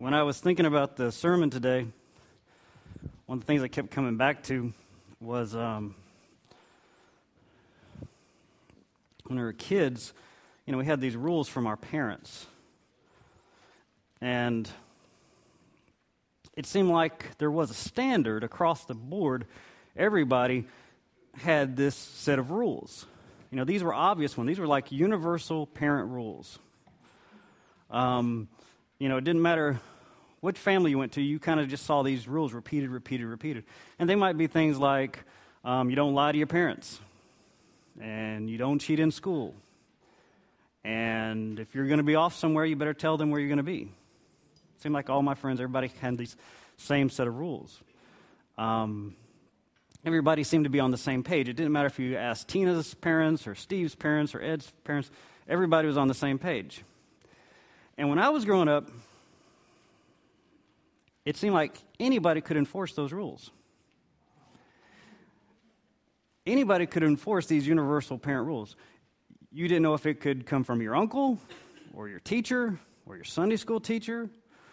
When I was thinking about the sermon today, one of the things I kept coming back to was when we were kids, we had these rules from our parents. And it seemed like there was a standard across the board. Everybody had this set of rules. These were obvious ones. These were like universal parent rules. It didn't matter what family you went to, you kind of just saw these rules repeated. And they might be things like, you don't lie to your parents, and you don't cheat in school, and if you're going to be off somewhere, you better tell them where you're going to be. It seemed like all my friends, everybody had these same set of rules. Everybody seemed to be on the same page. It didn't matter if you asked Tina's parents or Steve's parents or Ed's parents. Everybody was on the same page. And when I was growing up, it seemed like anybody could enforce those rules. Anybody could enforce these universal parent rules. You didn't know if it could come from your uncle or your teacher or your Sunday school teacher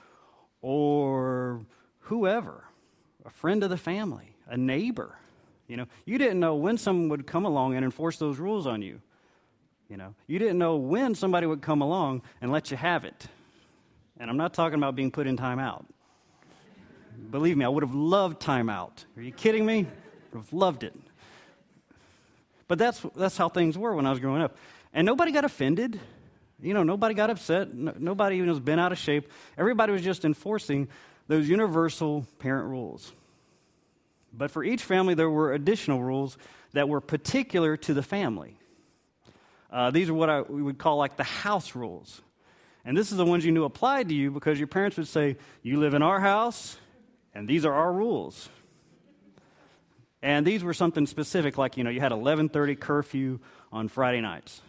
or whoever, a friend of the family, a neighbor. You didn't know when someone would come along and enforce those rules on you. You didn't know when somebody would come along and let you have it. And I'm not talking about being put in timeout. Believe me, I would have loved timeout. Are you kidding me? I would have loved it. But that's how things were when I was growing up. And nobody got offended. Nobody got upset. Nobody even was bent out of shape. Everybody was just enforcing those universal parent rules. But for each family, there were additional rules that were particular to the family. These are what we would call like the house rules. And this is the ones you knew applied to you because your parents would say, you live in our house, and these are our rules. And these were something specific, like, you had 11:30 curfew on Friday nights.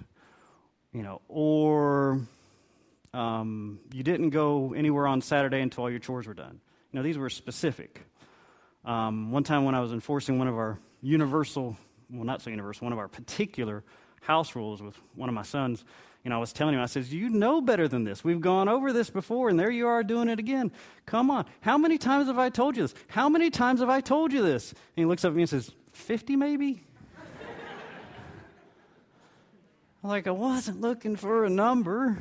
Or you didn't go anywhere on Saturday until all your chores were done. These were specific. One time when I was enforcing one of our one of our particular house rules with one of my sons, I was telling him, I said, you know better than this. We've gone over this before, and there you are doing it again. Come on. How many times have I told you this? How many times have I told you this? And he looks up at me and says, 50 maybe? I'm like, I wasn't looking for a number.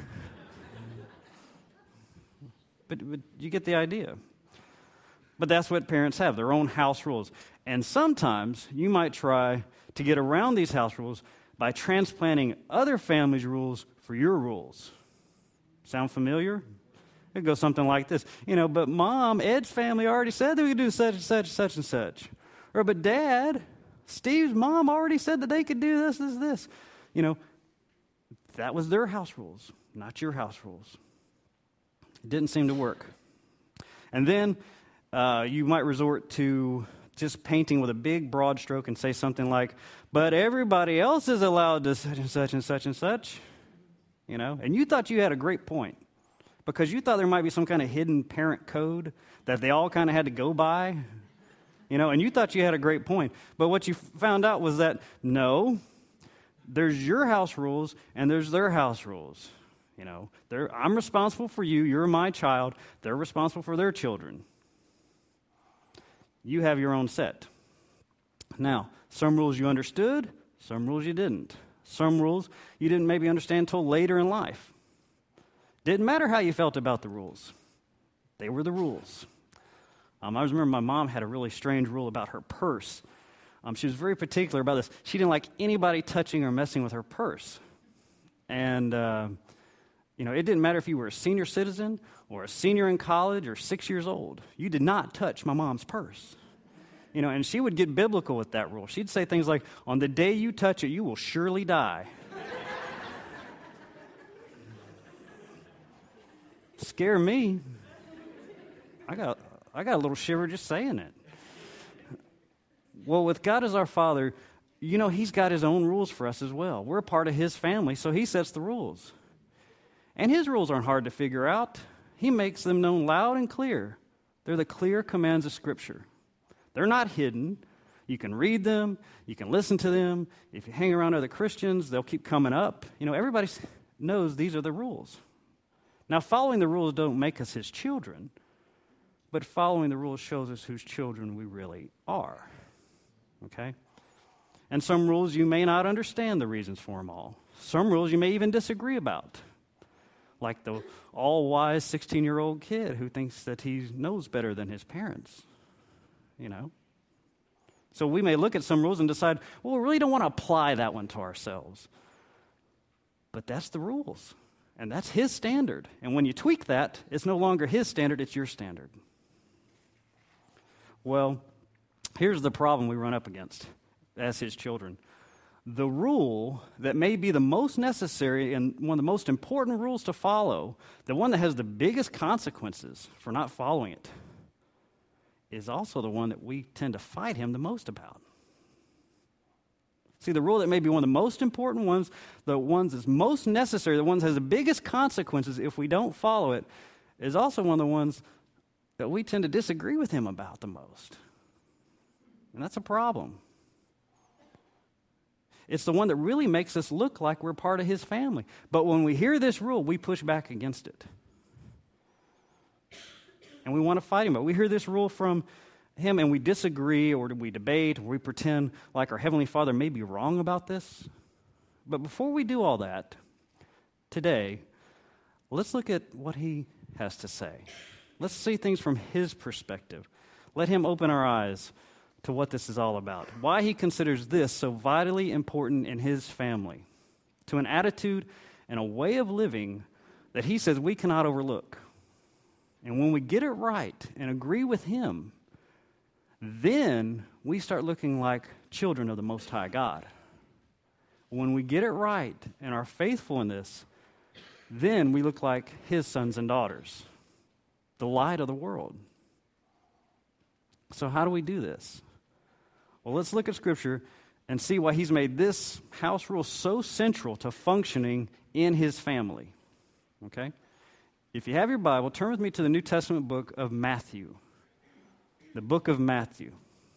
But you get the idea. But that's what parents have, their own house rules. And sometimes you might try to get around these house rules by transplanting other families' rules for your rules. Sound familiar? It goes something like this. But Mom, Ed's family already said that we could do such and such and such and such. Or, but Dad, Steve's mom already said that they could do this. That was their house rules, not your house rules. It didn't seem to work. And then you might resort to just painting with a big broad stroke and say something like, but everybody else is allowed to such and such and such and such, And you thought you had a great point because you thought there might be some kind of hidden parent code that they all kind of had to go by, and you thought you had a great point. But what you found out was that, no, there's your house rules and there's their house rules. I'm responsible for you. You're my child. They're responsible for their children. You have your own set. Now, some rules you understood, some rules you didn't. Some rules you didn't maybe understand until later in life. Didn't matter how you felt about the rules. They were the rules. I remember my mom had a really strange rule about her purse. She was very particular about this. She didn't like anybody touching or messing with her purse. And, it didn't matter if you were a senior citizen or a senior in college or 6 years old. You did not touch my mom's purse. And she would get biblical with that rule. She'd say things like, on the day you touch it, you will surely die. Scare me. I got a little shiver just saying it. Well, with God as our Father, He's got His own rules for us as well. We're a part of His family, so He sets the rules. And His rules aren't hard to figure out. He makes them known loud and clear. They're the clear commands of Scripture. They're not hidden. You can read them. You can listen to them. If you hang around other Christians, they'll keep coming up. Everybody knows these are the rules. Now, following the rules don't make us his children, but following the rules shows us whose children we really are. Okay? And some rules you may not understand the reasons for them all. Some rules you may even disagree about. Like the all-wise 16-year-old kid who thinks that he knows better than his parents. You know? So we may look at some rules and decide, well, we really don't want to apply that one to ourselves. But that's the rules. And that's his standard. And when you tweak that, it's no longer his standard, it's your standard. Well, here's the problem we run up against as his children. The rule that may be the most necessary and one of the most important rules to follow, the one that has the biggest consequences for not following it, is also the one that we tend to fight him the most about. See, the rule that may be one of the most important ones, the ones that's most necessary, the ones that has the biggest consequences if we don't follow it, is also one of the ones that we tend to disagree with him about the most. And that's a problem. It's the one that really makes us look like we're part of his family. But when we hear this rule, we push back against it. And we want to fight him. But we hear this rule from him and we disagree, or we debate, or we pretend like our Heavenly Father may be wrong about this. But before we do all that, today, let's look at what he has to say. Let's see things from his perspective. Let him open our eyes to what this is all about, why he considers this so vitally important in his family, to an attitude and a way of living that he says we cannot overlook. And when we get it right and agree with him, then we start looking like children of the Most High God. When we get it right and are faithful in this, then we look like his sons and daughters, the light of the world. So how do we do this? Well, let's look at Scripture and see why he's made this house rule so central to functioning in his family. Okay? If you have your Bible, turn with me to the New Testament book of Matthew. The book of Matthew.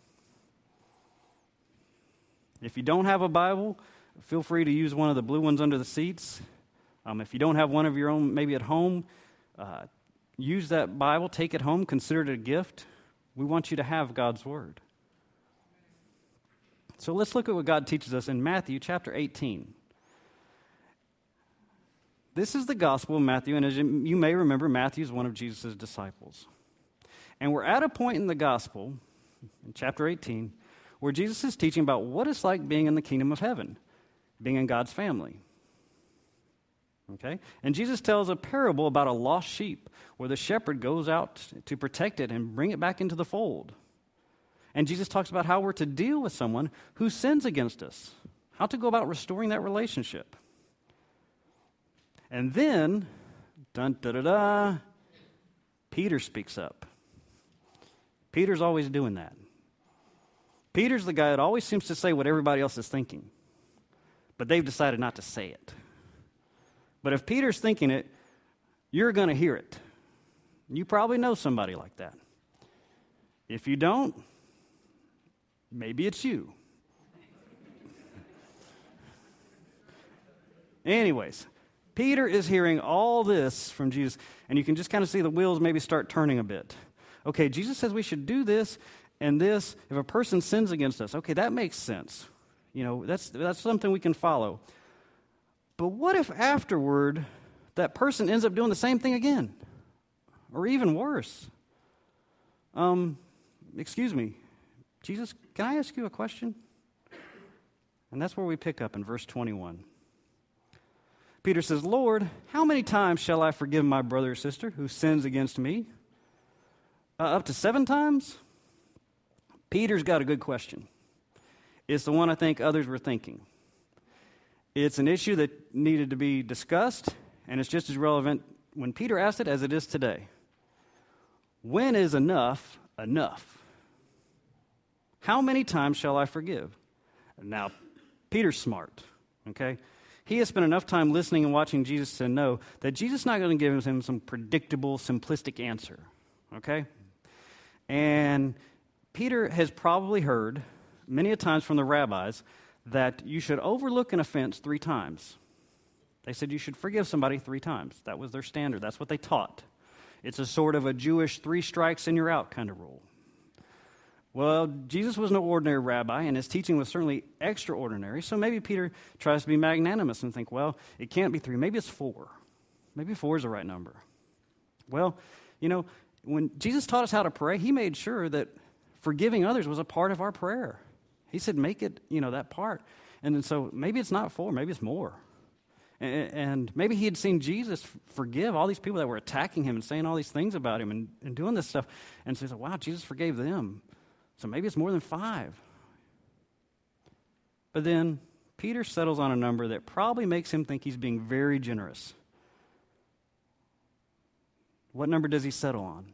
If you don't have a Bible, feel free to use one of the blue ones under the seats. If you don't have one of your own, maybe at home, use that Bible, take it home, consider it a gift. We want you to have God's Word. So let's look at what God teaches us in Matthew chapter 18. This is the Gospel of Matthew, and as you may remember, Matthew is one of Jesus' disciples. And we're at a point in the Gospel, in chapter 18, where Jesus is teaching about what it's like being in the kingdom of heaven, being in God's family. Okay? And Jesus tells a parable about a lost sheep where the shepherd goes out to protect it and bring it back into the fold. And Jesus talks about how we're to deal with someone who sins against us, how to go about restoring that relationship. And then, Peter speaks up. Peter's always doing that. Peter's the guy that always seems to say what everybody else is thinking, but they've decided not to say it. But if Peter's thinking it, you're going to hear it. You probably know somebody like that. If you don't, maybe it's you. Anyways, Peter is hearing all this from Jesus, and you can just kind of see the wheels maybe start turning a bit. Okay, Jesus says we should do this and this if a person sins against us. Okay, that makes sense. You know, that's something we can follow. But what if afterward that person ends up doing the same thing again? Or even worse? Excuse me, Jesus, can I ask you a question? And that's where we pick up in verse 21. Peter says, Lord, how many times shall I forgive my brother or sister who sins against me? Up to 7 times? Peter's got a good question. It's the one I think others were thinking. It's an issue that needed to be discussed, and it's just as relevant when Peter asked it as it is today. When is enough enough? How many times shall I forgive? Now, Peter's smart, okay? He has spent enough time listening and watching Jesus to know that Jesus is not going to give him some predictable, simplistic answer, okay? And Peter has probably heard many a times from the rabbis that you should overlook an offense 3 times. They said you should forgive somebody 3 times. That was their standard. That's what they taught. It's a sort of a Jewish 3 strikes and you're out kind of rule. Well, Jesus was no ordinary rabbi, and his teaching was certainly extraordinary, so maybe Peter tries to be magnanimous and think, well, it can't be 3, maybe it's 4. Maybe 4 is the right number. Well, when Jesus taught us how to pray, he made sure that forgiving others was a part of our prayer. He said, make it, that part. And then so maybe it's not 4, maybe it's more. And maybe he had seen Jesus forgive all these people that were attacking him and saying all these things about him and doing this stuff. And so he said, wow, Jesus forgave them. So maybe it's more than 5. But then Peter settles on a number that probably makes him think he's being very generous. What number does he settle on?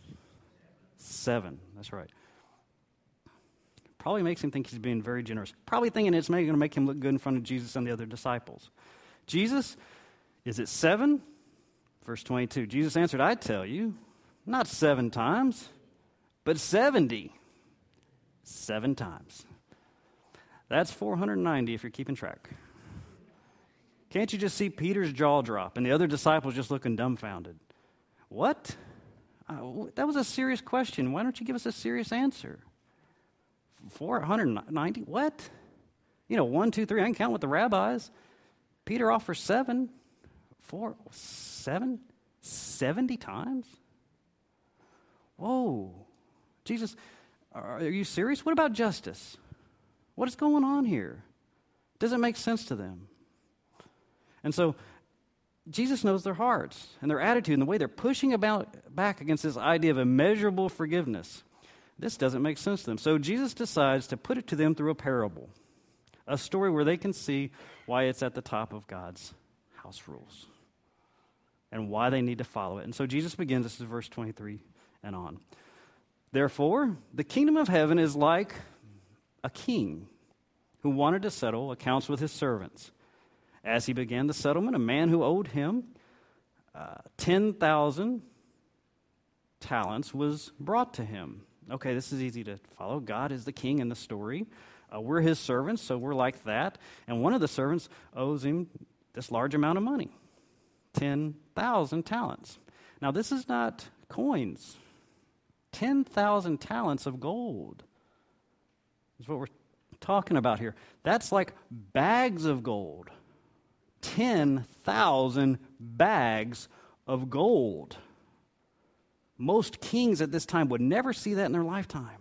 7. That's right. Probably makes him think he's being very generous. Probably thinking it's going to make him look good in front of Jesus and the other disciples. Jesus, is it 7? Verse 22. Jesus answered, I tell you, not 7 times, but 70. 7 times. That's 490 if you're keeping track. Can't you just see Peter's jaw drop and the other disciples just looking dumbfounded? What? That was a serious question. Why don't you give us a serious answer? 490? What? 1, 2, 3. I can count with the rabbis. Peter offers 7. 4, 7? 70 times? Whoa. Jesus, are you serious? What about justice? What is going on here? Does it make sense to them? And so Jesus knows their hearts and their attitude and the way they're pushing back against this idea of immeasurable forgiveness. This doesn't make sense to them. So Jesus decides to put it to them through a parable, a story where they can see why it's at the top of God's house rules and why they need to follow it. And so Jesus begins, this is verse 23 and on. Therefore, the kingdom of heaven is like a king who wanted to settle accounts with his servants. As he began the settlement, a man who owed him 10,000 talents was brought to him. Okay, this is easy to follow. God is the king in the story. We're his servants, so we're like that. And one of the servants owes him this large amount of money, 10,000 talents. Now, this is not coins. 10,000 talents of gold is what we're talking about here. That's like bags of gold. 10,000 bags of gold. Most kings at this time would never see that in their lifetime.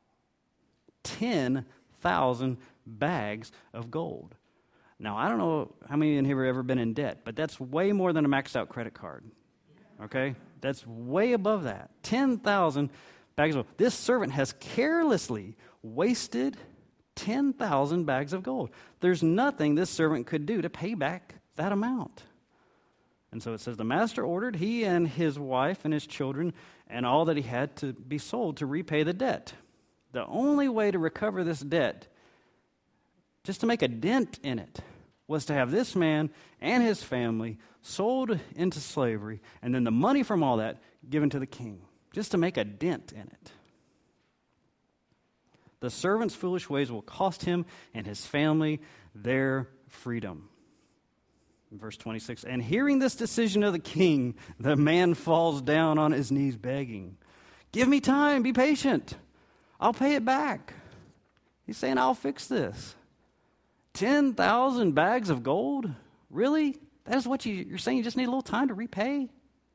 10,000 bags of gold. Now, I don't know how many in here have ever been in debt, but that's way more than a maxed out credit card. Okay? That's way above that. 10,000 bags of gold. This servant has carelessly wasted 10,000 bags of gold. There's nothing this servant could do to pay back that amount. And so it says, the master ordered he and his wife and his children and all that he had to be sold to repay the debt. The only way to recover this debt, just to make a dent in it, was to have this man and his family sold into slavery, and then the money from all that given to the king, just to make a dent in it. The servant's foolish ways will cost him and his family their freedom. In verse 26, and hearing this decision of the king, the man falls down on his knees begging, give me time, be patient. I'll pay it back. He's saying, I'll fix this. 10,000 bags of gold? Really? That is what you're saying? You just need a little time to repay?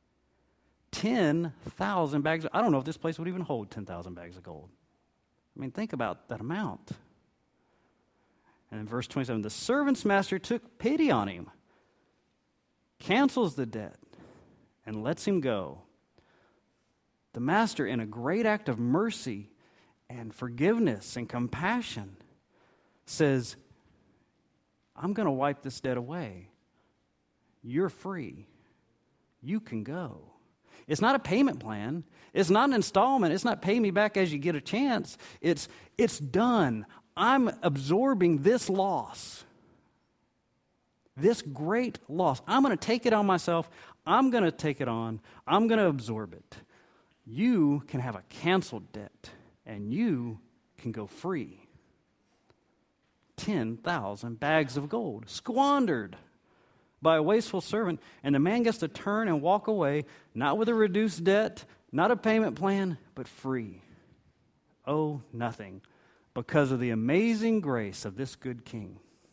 10,000 bags. I don't know if this place would even hold 10,000 bags of gold. I mean, think about that amount. And in verse 27, the servant's master took pity on him, cancels the debt, and lets him go. The master, in a great act of mercy and forgiveness and compassion, says, I'm going to wipe this debt away. You're free. You can go. It's not a payment plan. It's not an installment. It's not pay me back as you get a chance. It's done. I'm absorbing this loss. This great loss. I'm going to take it on myself. I'm going to take it on. I'm going to absorb it. You can have a canceled debt, and you can go free. 10,000 bags of gold, squandered. by a wasteful servant, and the man gets to turn and walk away, not with a reduced debt, not a payment plan, but free. Oh, nothing, because of the amazing grace of this good king.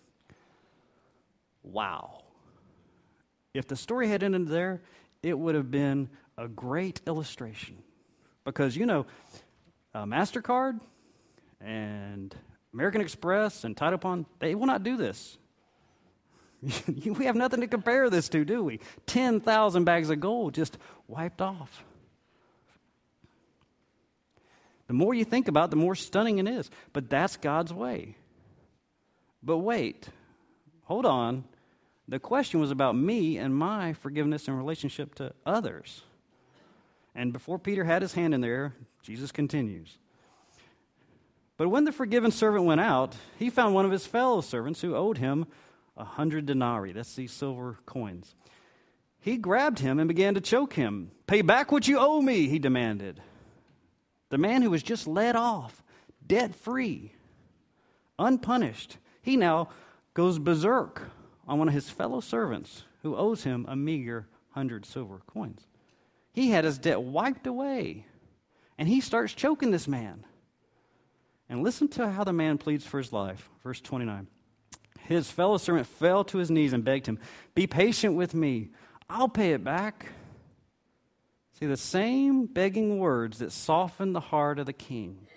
Wow. If the story had ended there, it would have been a great illustration. Because, MasterCard and American Express and Title Upon, they will not do this. We have nothing to compare this to, do we? 10,000 bags of gold just wiped off. The more you think about it, the more stunning it is. But that's God's way. But wait, hold on. The question was about me and my forgiveness in relationship to others. And before Peter had his hand in there, Jesus continues. But when the forgiven servant went out, he found one of his fellow servants who owed him 100 denarii. That's these silver coins. He grabbed him and began to choke him. "Pay back what you owe me," he demanded. The man who was just let off, debt-free, unpunished, he now goes berserk on one of his fellow servants who owes him a meager 100 silver coins. He had his debt wiped away, and he starts choking this man. And listen to how the man pleads for his life. Verse 29. His fellow servant fell to his knees and begged him, "Be patient with me. I'll pay it back." See, the same begging words that soften the heart of the king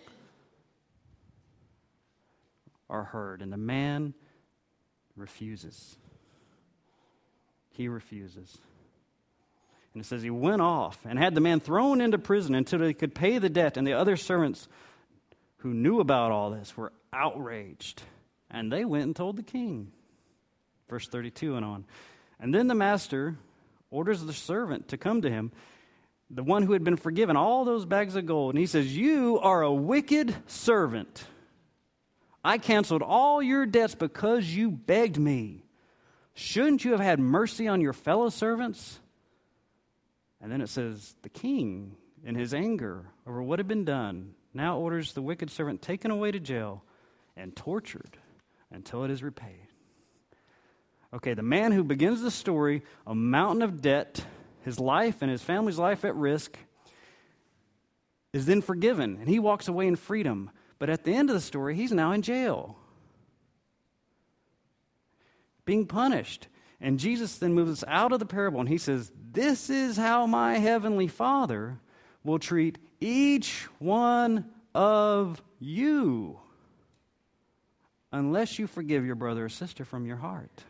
are heard, and the man refuses. He refuses. And it says he went off and had the man thrown into prison until he could pay the debt, and the other servants who knew about all this were outraged, and they went and told the king. Verse 32 and on. And then the master orders the servant to come to him, the one who had been forgiven all those bags of gold. And he says, "You are a wicked servant. I canceled all your debts because you begged me. Shouldn't you have had mercy on your fellow servants?" And then it says, the king, in his anger over what had been done, now orders the wicked servant taken away to jail and tortured until it is repaid. Okay, the man who begins the story, a mountain of debt, his life and his family's life at risk, is then forgiven, and he walks away in freedom. But at the end of the story, he's now in jail, being punished. And Jesus then moves us out of the parable, and he says, "This is how my heavenly Father will treat each one of you unless you forgive your brother or sister from your heart."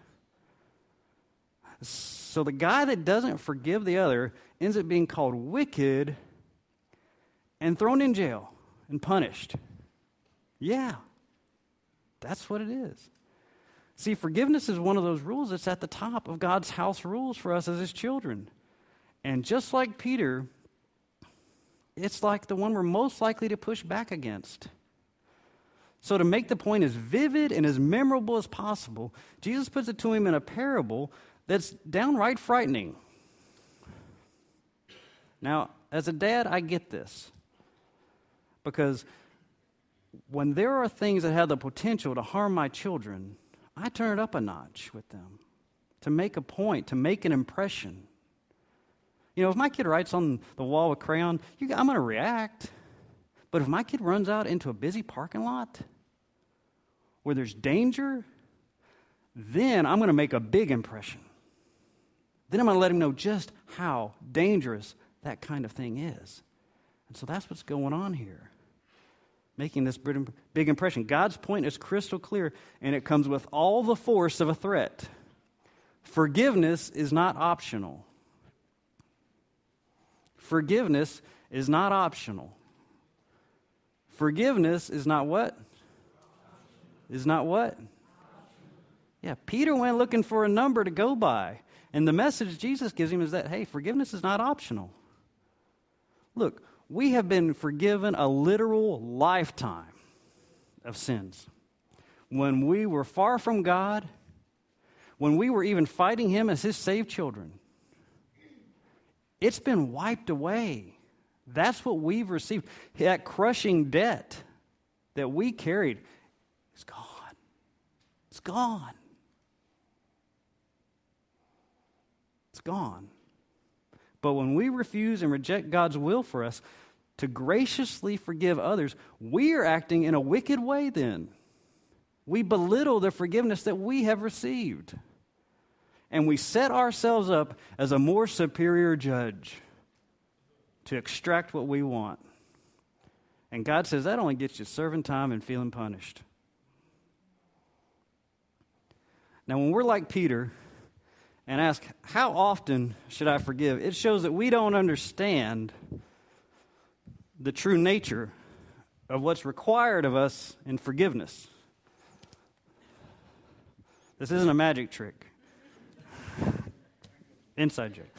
So the guy that doesn't forgive the other ends up being called wicked and thrown in jail and punished. Yeah, that's what it is. See, forgiveness is one of those rules that's at the top of God's house rules for us as his children. And just like Peter, it's like the one we're most likely to push back against. So to make the point as vivid and as memorable as possible, Jesus puts it to him in a parable that's downright frightening. Now, as a dad, I get this. Because when there are things that have the potential to harm my children, I turn it up a notch with them to make a point, to make an impression. If my kid writes on the wall with crayon, I'm going to react. But if my kid runs out into a busy parking lot where there's danger, then I'm going to make a big impression. Then I'm going to let him know just how dangerous that kind of thing is. And so that's what's going on here, making this big impression. God's point is crystal clear, and it comes with all the force of a threat. Forgiveness is not optional. Forgiveness is not optional. Forgiveness is not what? Is not what? Yeah, Peter went looking for a number to go by. And the message Jesus gives him is that, hey, forgiveness is not optional. Look, we have been forgiven a literal lifetime of sins. When we were far from God, when we were even fighting him as his saved children, it's been wiped away. That's what we've received. That crushing debt that we carried is gone. It's gone. It's gone. But when we refuse and reject God's will for us to graciously forgive others, we are acting in a wicked way then. We belittle the forgiveness that we have received. And we set ourselves up as a more superior judge to extract what we want. And God says that only gets you serving time and feeling punished. Now, when we're like Peter and ask, how often should I forgive? It shows that we don't understand the true nature of what's required of us in forgiveness. This isn't a magic trick. Inside joke.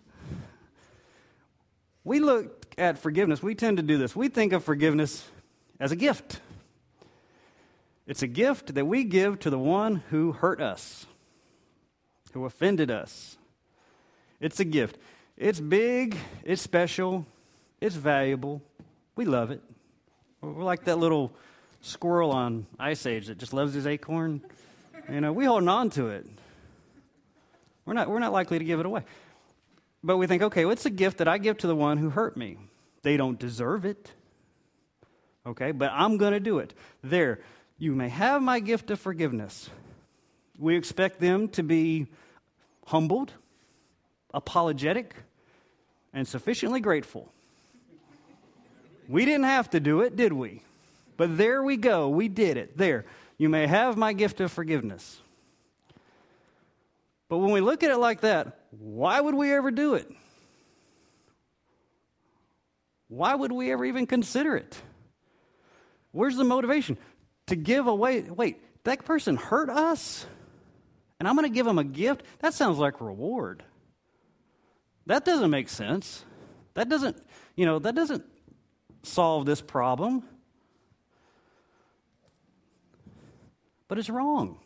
We look at forgiveness, we tend to do this. We think of forgiveness as a gift. It's a gift that we give to the one who hurt us, who offended us. It's a gift. It's big, it's special, it's valuable. We love it. We're like that little squirrel on Ice Age that just loves his acorn. We holding on to it. We're not likely to give it away. But we think, okay, what's a gift that I give to the one who hurt me? They don't deserve it. Okay, but I'm going to do it. There, you may have my gift of forgiveness. We expect them to be humbled, apologetic, and sufficiently grateful. We didn't have to do it, did we? But there we go. We did it. There. You may have my gift of forgiveness. But when we look at it like that, why would we ever do it? Why would we ever even consider it? Where's the motivation? To give away, wait, that person hurt us? And I'm going to give them a gift? That sounds like a reward. That doesn't make sense. That doesn't solve this problem. But it's wrong.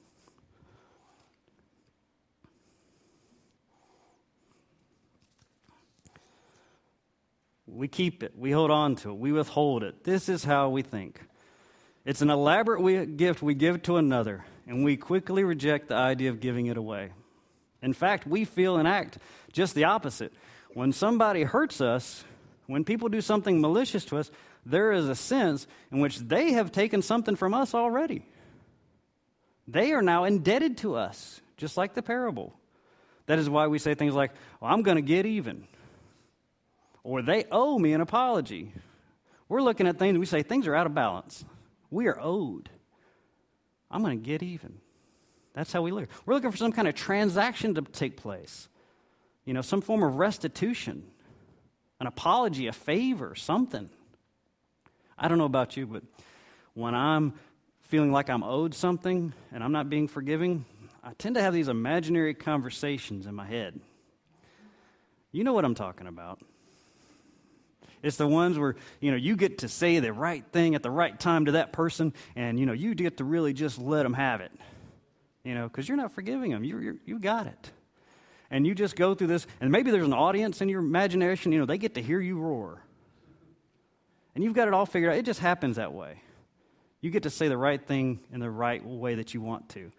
We keep it. We hold on to it. We withhold it. This is how we think. It's an elaborate gift we give to another, and we quickly reject the idea of giving it away. In fact, we feel and act just the opposite. When somebody hurts us, when people do something malicious to us, there is a sense in which they have taken something from us already. They are now indebted to us, just like the parable. That is why we say things like, well, I'm going to get even. Or they owe me an apology. We're looking at things and we say things are out of balance. We are owed. I'm going to get even. That's how we look. We're looking for some kind of transaction to take place. Some form of restitution, an apology, a favor, something. I don't know about you, but when I'm feeling like I'm owed something and I'm not being forgiving, I tend to have these imaginary conversations in my head. You know what I'm talking about. It's the ones where, you get to say the right thing at the right time to that person, and, you get to really just let them have it, because you're not forgiving them. You got it. And you just go through this, and maybe there's an audience in your imagination, they get to hear you roar. And you've got it all figured out. It just happens that way. You get to say the right thing in the right way that you want to.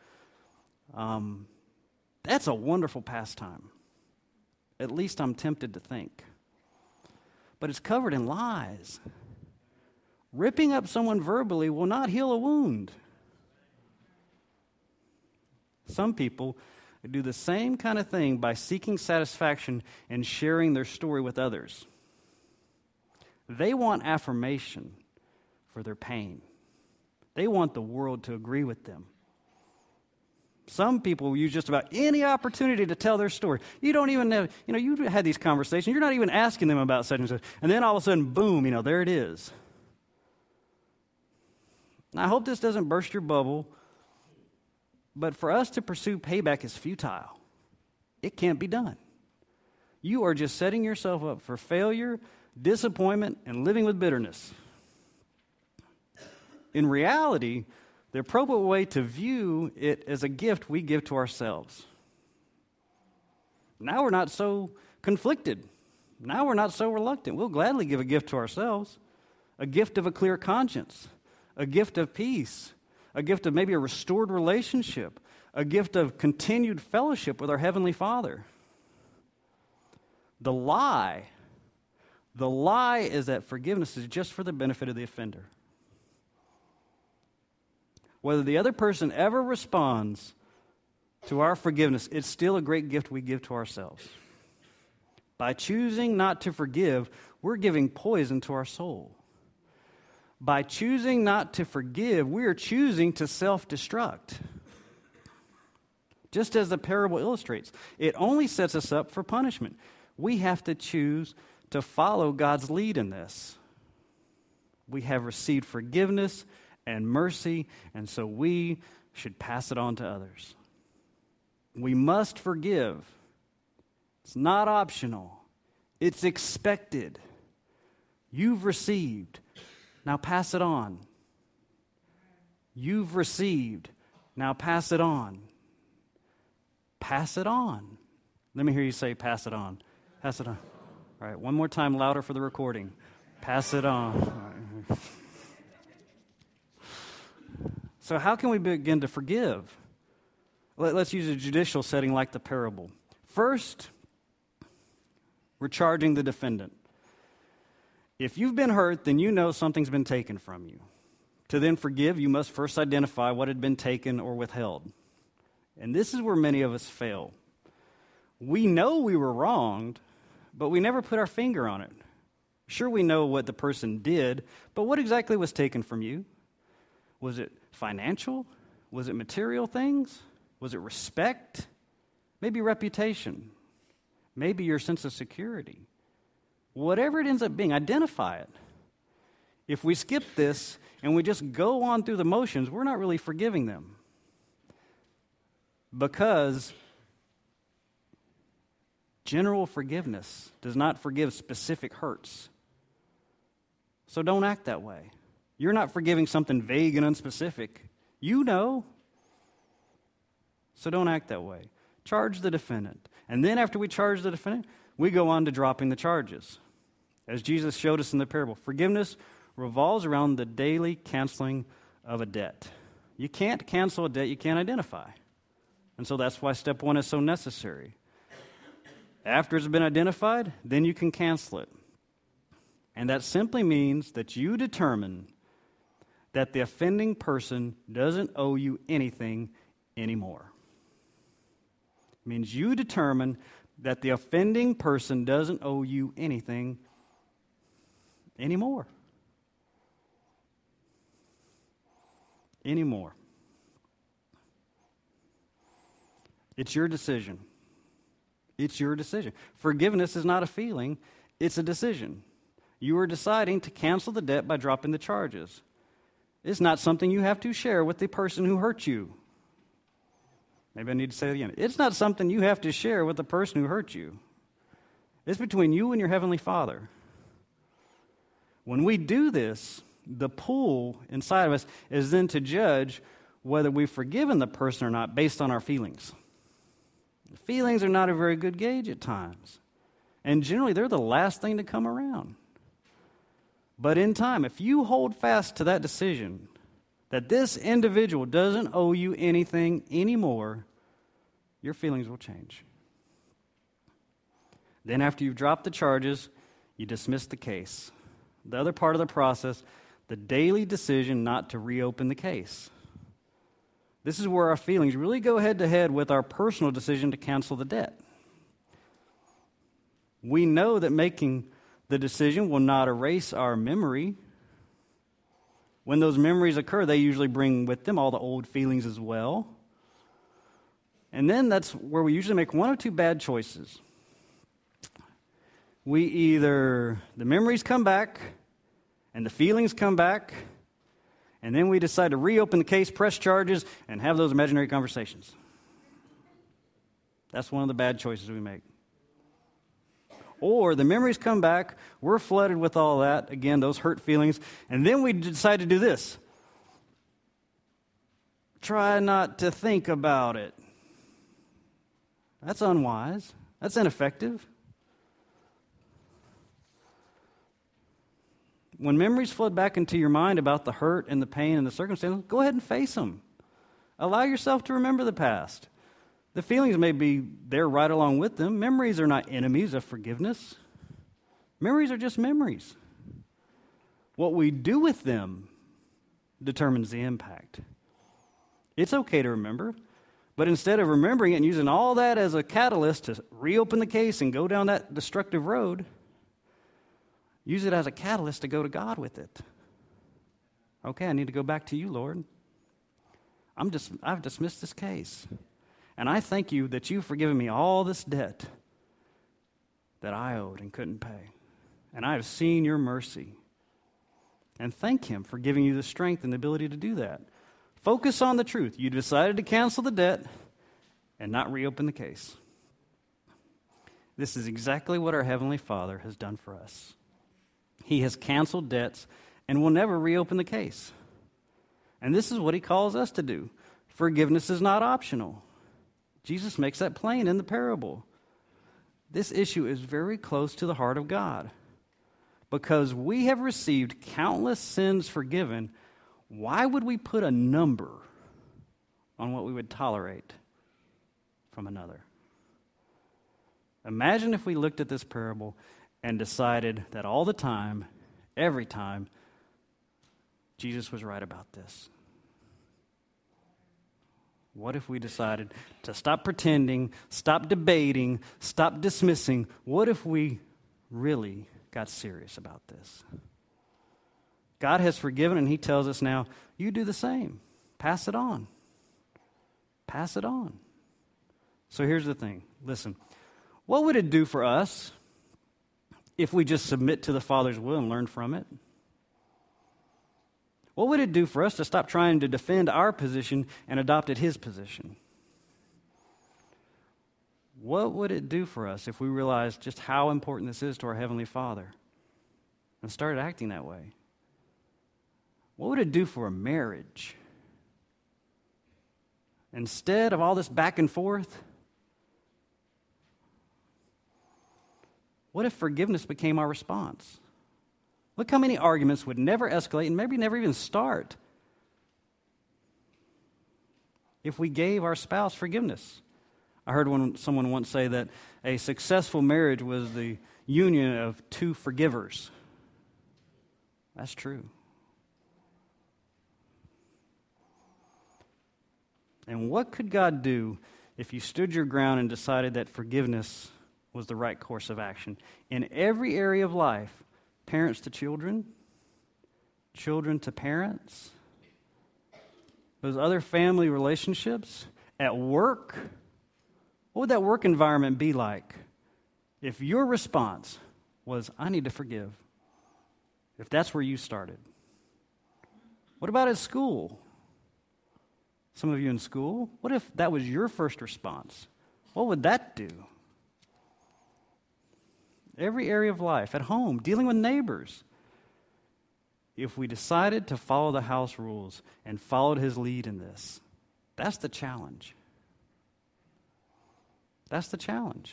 That's a wonderful pastime. At least I'm tempted to think. But it's covered in lies. Ripping up someone verbally will not heal a wound. Some people do the same kind of thing by seeking satisfaction and sharing their story with others. They want affirmation for their pain. They want the world to agree with them. Some people use just about any opportunity to tell their story. You don't even know, you had these conversations. You're not even asking them about such and such. And then all of a sudden, boom, there it is. Now, I hope this doesn't burst your bubble, but for us to pursue payback is futile. It can't be done. You are just setting yourself up for failure, disappointment, and living with bitterness. In reality, the appropriate way to view it as a gift we give to ourselves. Now we're not so conflicted. Now we're not so reluctant. We'll gladly give a gift to ourselves, a gift of a clear conscience, a gift of peace, a gift of maybe a restored relationship, a gift of continued fellowship with our Heavenly Father. The lie is that forgiveness is just for the benefit of the offender. Whether the other person ever responds to our forgiveness, it's still a great gift we give to ourselves. By choosing not to forgive, we're giving poison to our soul. By choosing not to forgive, we are choosing to self-destruct. Just as the parable illustrates, it only sets us up for punishment. We have to choose to follow God's lead in this. We have received forgiveness and mercy, and so we should pass it on to others. We must forgive. It's not optional. It's expected. You've received. Now pass it on. You've received. Now pass it on. Pass it on. Let me hear you say, pass it on. Pass it on. All right, one more time, louder for the recording. Pass it on. Right. So how can we begin to forgive? Let's use a judicial setting like the parable. First, we're charging the defendant. If you've been hurt, then you know something's been taken from you. To then forgive, you must first identify what had been taken or withheld. And this is where many of us fail. We know we were wronged, but we never put our finger on it. Sure, we know what the person did, but what exactly was taken from you? Was it financial? Was it material things? Was it respect? Maybe reputation? Maybe your sense of security? Whatever it ends up being, identify it. If we skip this and we just go on through the motions, we're not really forgiving them. Because general forgiveness does not forgive specific hurts. So don't act that way. You're not forgiving something vague and unspecific. You know. So don't act that way. Charge the defendant. And then after we charge the defendant, we go on to dropping the charges. As Jesus showed us in the parable, forgiveness revolves around the daily canceling of a debt. You can't cancel a debt you can't identify. And so that's why step one is so necessary. After it's been identified, then you can cancel it. And that simply means that you determine that the offending person doesn't owe you anything anymore. It means you determine that the offending person doesn't owe you anything anymore. Anymore. It's your decision. It's your decision. Forgiveness is not a feeling, it's a decision. You are deciding to cancel the debt by dropping the charges. It's not something you have to share with the person who hurt you. Maybe I need to say it again. It's not something you have to share with the person who hurt you. It's between you and your Heavenly Father. When we do this, the pull inside of us is then to judge whether we've forgiven the person or not based on our feelings. Feelings are not a very good gauge at times. And generally, they're the last thing to come around. But in time, if you hold fast to that decision that this individual doesn't owe you anything anymore, your feelings will change. Then after you've dropped the charges, you dismiss the case. The other part of the process, the daily decision not to reopen the case. This is where our feelings really go head-to-head with our personal decision to cancel the debt. We know that making the decision will not erase our memory. When those memories occur, they usually bring with them all the old feelings as well. And then that's where we usually make one of two bad choices. The memories come back, and the feelings come back, and then we decide to reopen the case, press charges, and have those imaginary conversations. That's one of the bad choices we make. Or the memories come back, we're flooded with all that, again, those hurt feelings, and then we decide to do this. Try not to think about it. That's unwise. That's ineffective. When memories flood back into your mind about the hurt and the pain and the circumstances, go ahead and face them. Allow yourself to remember the past. The feelings may be there right along with them. Memories are not enemies of forgiveness. Memories are just memories. What we do with them determines the impact. It's okay to remember, but instead of remembering it and using all that as a catalyst to reopen the case and go down that destructive road, use it as a catalyst to go to God with it. Okay, I need to go back to you, Lord. I've dismissed this case. And I thank you that you've forgiven me all this debt that I owed and couldn't pay. And I have seen your mercy. And thank him for giving you the strength and the ability to do that. Focus on the truth. You decided to cancel the debt and not reopen the case. This is exactly what our Heavenly Father has done for us. He has canceled debts and will never reopen the case. And this is what he calls us to do. Forgiveness is not optional. Jesus makes that plain in the parable. This issue is very close to the heart of God. Because we have received countless sins forgiven, why would we put a number on what we would tolerate from another? Imagine if we looked at this parable and decided that all the time, every time, Jesus was right about this. What if we decided to stop pretending, stop debating, stop dismissing? What if we really got serious about this? God has forgiven, and he tells us now, you do the same. Pass it on. Pass it on. So here's the thing. Listen, what would it do for us if we just submit to the Father's will and learn from it? What would it do for us to stop trying to defend our position and adopted his position? What would it do for us if we realized just how important this is to our Heavenly Father and started acting that way? What would it do for a marriage? Instead of all this back and forth, what if forgiveness became our response? Look how many arguments would never escalate and maybe never even start if we gave our spouse forgiveness. I heard someone once say that a successful marriage was the union of two forgivers. That's true. And what could God do if you stood your ground and decided that forgiveness was the right course of action? In every area of life, parents to children, children to parents, those other family relationships, at work, what would that work environment be like if your response was, I need to forgive? If that's where you started. What about at school? Some of you in school, what if that was your first response? What would that do? Every area of life, at home, dealing with neighbors. If we decided to follow the house rules and followed his lead in this, that's the challenge. That's the challenge.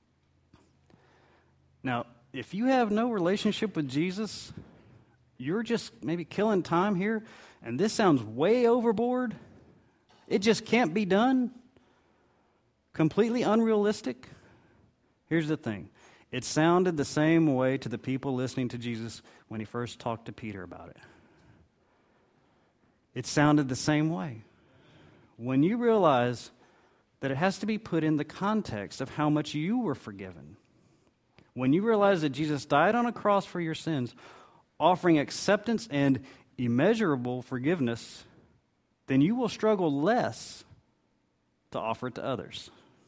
Now, if you have no relationship with Jesus, you're just maybe killing time here, and this sounds way overboard. It just can't be done. Completely unrealistic. Here's the thing. It sounded the same way to the people listening to Jesus when he first talked to Peter about it. It sounded the same way. When you realize that it has to be put in the context of how much you were forgiven. When you realize that Jesus died on a cross for your sins, offering acceptance and immeasurable forgiveness, then you will struggle less to offer it to others.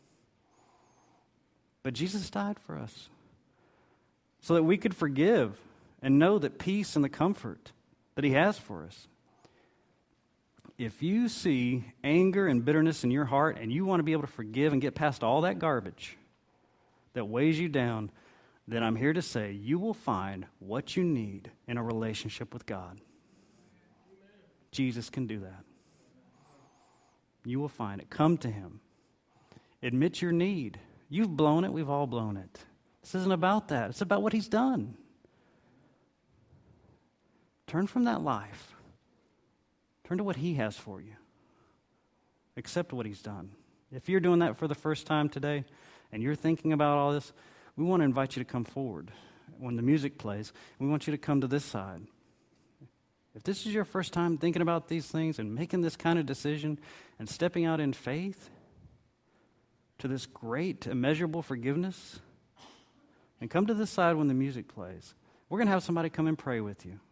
But Jesus died for us so that we could forgive and know that peace and the comfort that he has for us. If you see anger and bitterness in your heart and you want to be able to forgive and get past all that garbage that weighs you down, then I'm here to say you will find what you need in a relationship with God. Jesus can do that. You will find it. Come to him. Admit your need. You've blown it. We've all blown it. This isn't about that. It's about what he's done. Turn from that life. Turn to what he has for you. Accept what he's done. If you're doing that for the first time today and you're thinking about all this, we want to invite you to come forward. When the music plays, we want you to come to this side. If this is your first time thinking about these things and making this kind of decision and stepping out in faith to this great, immeasurable forgiveness, and come to this side when the music plays. We're going to have somebody come and pray with you.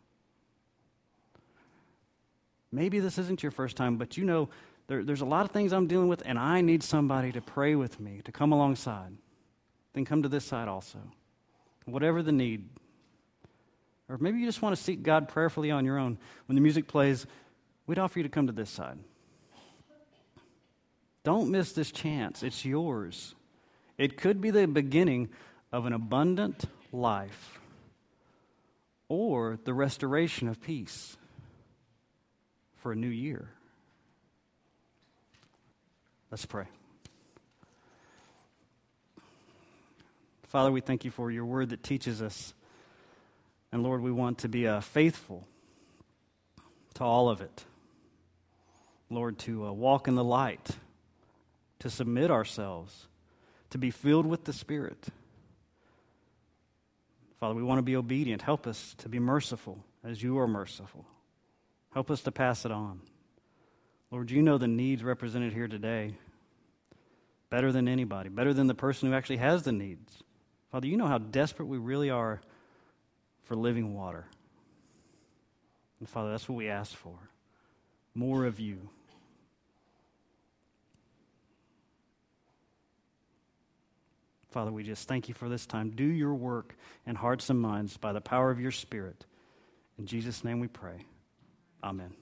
Maybe this isn't your first time, but you know there's a lot of things I'm dealing with, and I need somebody to pray with me, to come alongside. Then come to this side also. Whatever the need. Or maybe you just want to seek God prayerfully on your own. When the music plays, we'd offer you to come to this side. Don't miss this chance. It's yours. It could be the beginning of an abundant life or the restoration of peace for a new year. Let's pray. Father, we thank you for your word that teaches us. And Lord, we want to be faithful to all of it. Lord, to walk in the light, to submit ourselves, to be filled with the Spirit. Father, we want to be obedient. Help us to be merciful as you are merciful. Help us to pass it on. Lord, you know the needs represented here today better than anybody, better than the person who actually has the needs. Father, you know how desperate we really are for living water. And Father, that's what we ask for. More of you. Father, we just thank you for this time. Do your work in hearts and minds by the power of your Spirit. In Jesus' name we pray. Amen.